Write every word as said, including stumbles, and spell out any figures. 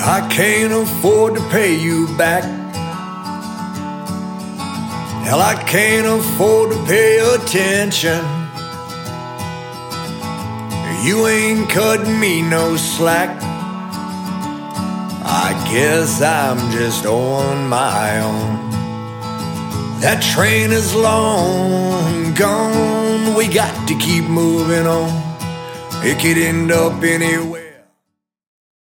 I can't afford to pay you back. Hell, I can't afford to pay attention. You ain't cutting me no slack. I guess I'm just on my own. That train is long gone. We got to keep moving on. It could end up anywhere.